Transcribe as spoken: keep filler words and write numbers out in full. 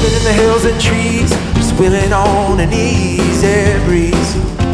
in the hills and trees, just wheeling on an easy breeze.